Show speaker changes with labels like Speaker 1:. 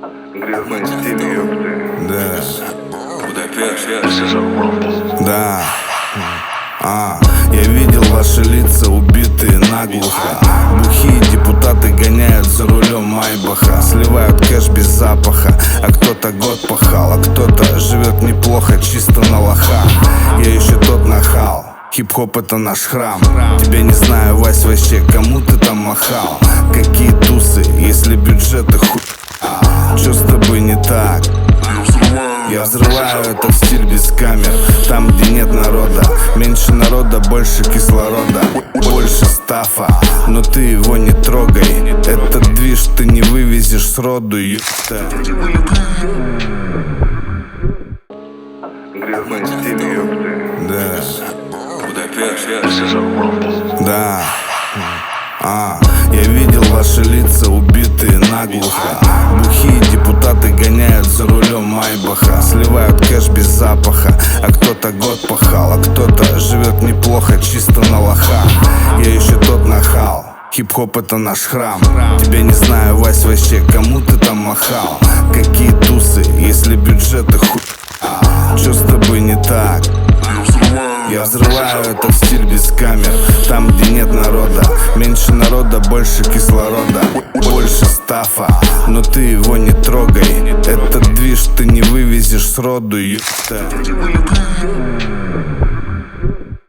Speaker 1: Грязный стиль, ёпты.
Speaker 2: Да. Я видел ваши лица, убитые наглухо. Бухие депутаты гоняют за рулем Майбаха, сливают кэш без запаха. А кто-то год пахал, а кто-то живет неплохо, чисто на лоха. Я еще тот нахал. Хип-хоп — это наш храм. Тебя не знаю, Вась, вообще, кому ты там махал? Какие тусы, если бюджеты хуй? Чё с тобой не так? Я взрываю этот стиль без камер. Там, где нет народа, меньше народа, больше кислорода, больше стафа, но ты его не трогай. Этот движ ты не вывезешь сроду, ёпта.
Speaker 1: Грязный стиль, ёпты.
Speaker 2: Да. Я видел ваши лица, убитые наглухо. Бухие депутаты гоняют за рулем Майбаха, сливают кэш без запаха. А кто-то год пахал, а кто-то живет неплохо, чисто на лоха. Я еще тот нахал. Хип-хоп — это наш храм. Тебя не знаю, Вась, вообще, кому ты там махал? Какие тусы, если бюджеты хуй? Чё с тобой не так? Я взрываю этот стиль без камер. Там, где нет народа, меньше народа, больше кислорода, больше стафа, но ты его не трогай. Этот движ ты не вывезешь сроду, ёпта.